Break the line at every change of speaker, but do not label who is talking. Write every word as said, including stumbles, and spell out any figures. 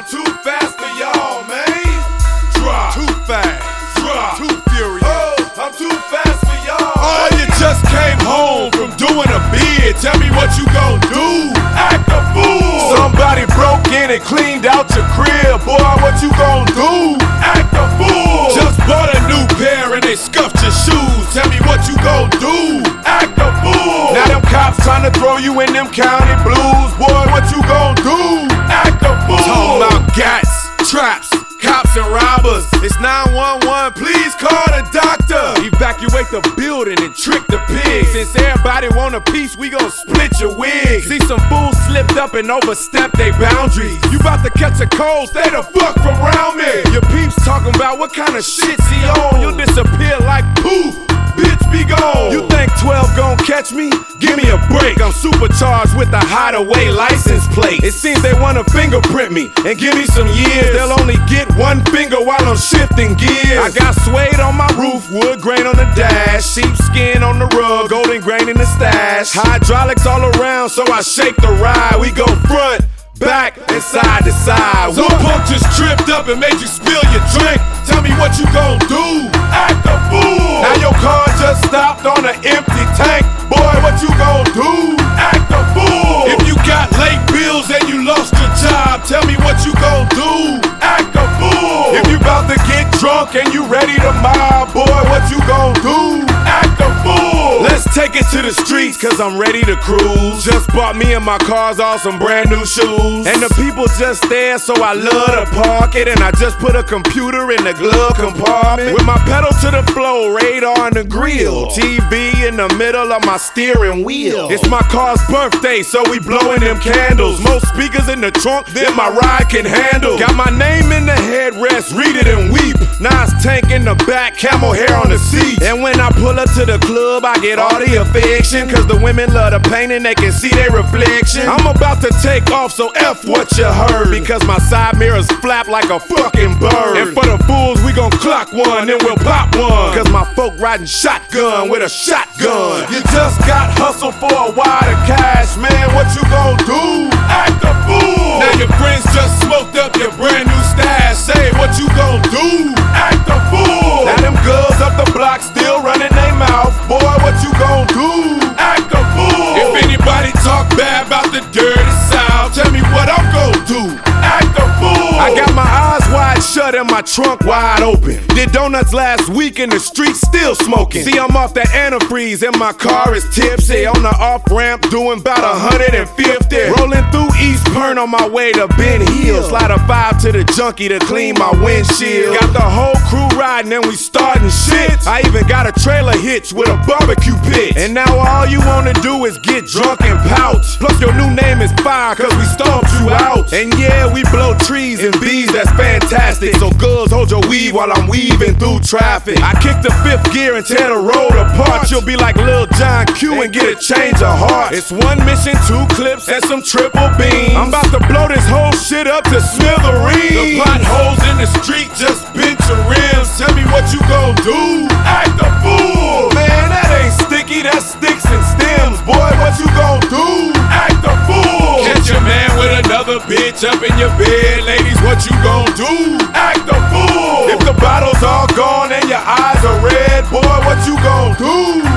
too fast for y'all, man. Drop.
Too fast.
Drop.
Too furious.
Oh, I'm too fast for y'all.
Oh, you just came home from doing a bid. Tell me what you gon' do.
Act a fool.
Somebody broke in and cleaned out your crib. Boy, what you gon' do?
Act a fool.
Just bought a new pair and they scuffed your shoes. Tell me what you gon' do.
Act a fool.
Now them cops trying to throw you in them county blues. Boy, what you gon' do?
Act a fool.
Talking about gats, traps, cops and robbers. It's nine one one, please call the doctor. Evacuate the building and trick the pigs. Since everybody want a piece, we gon' split your wig. See some fools slipped up and overstepped their boundaries. You bout to catch a cold, stay the fuck from around me. Your peeps talking about what kind of shit's he on. You'll disappear like poof. Bitch, be gone. You think twelve gon' catch me? Give me a break. I'm supercharged with the hideaway license plate. It seems they wanna fingerprint me and give me some years. They'll only get one finger while I'm shifting gears. I got suede on my roof, wood grain on the dash, sheepskin on the rug, golden grain in the stash. Hydraulics all around, so I shake the ride. We go front, back, and side to side. Some punk just tripped up and made you spill your drink. Tell me what you gon' do.
Act a fool.
Now your car just stopped on an empty tank. Boy, what you gon' do?
Act a fool.
If you got late bills and you lost your job, tell me what you gon' do.
Act a fool.
If you bout to get drunk and you ready to mob, boy, what you gon' do?
Act a fool.
Let's take it to the streets, cause I'm ready to cruise. Just bought me and my cars all some brand new shoes. And the people just there, so I love to park it. And I just put a computer in the glove compartment. With my pedal to the floor, radar in the grill, T V in the middle of my steering wheel. It's my car's birthday, so we blowing them candles. Most speakers in the trunk than my ride can handle. Got my name in the headrest, read it and weep. Nice tank in the back, camel hair on the seat. And when I pull up to the club, I get all the affection. Cause the women love the paint and they can see their reflection. I'm about to take off, so F what you heard. Because my side mirrors flap like a fucking bird. And for the fools, we gon' clock one, then we'll pop one. Cause my folk riding shotgun with a shotgun. You just got hustle for a wad of cash, man, what you gon' do?
Act a fool.
Now your friends just smoked up your brand new stash. Say what you gon' do?
Act a fool.
Now them girls up the block still running their mouth. Boy, what you gon' do?
Act a fool.
If anybody talk bad about the dirty South, tell me what I'm gon' do.
Act a fool.
I got my eyes wide shut and my trunk wide open. Did donuts last week in the street, still smoking. See, I'm off that antifreeze and my car is tipsy. On the off-ramp doing about one hundred fifty. Rolling through East Pern on my way to Ben Hill. Slide a five to the junkie to clean my windshield. Got the whole crew riding and we starting shit. I even got a trailer hitch with a barbecue pit. And now all you wanna do is get drunk and pout. Plus your new name is fire cause we stomped you out. And yeah, we blow trees and bees, that's fantastic. So girls, hold your weave while I'm weaving through traffic. I kick the fifth gear and tear the road apart. You'll be like Lil John Q and get a change of heart. It's one mission, two clips, and some triple beams. I'm about to blow this whole shit up to smithereens. The potholes in the street just bent your rims. Tell me what you gon' do.
Act a fool.
Man, that ain't sticky, that's sticks and stems. Boy, what you gon' do?
Act a fool.
Catch your man with another bitch up in your bed. Ladies, what you gon' do?
Act a fool.
If the bottle's all gone and your eyes are red, boy, what you gon' do?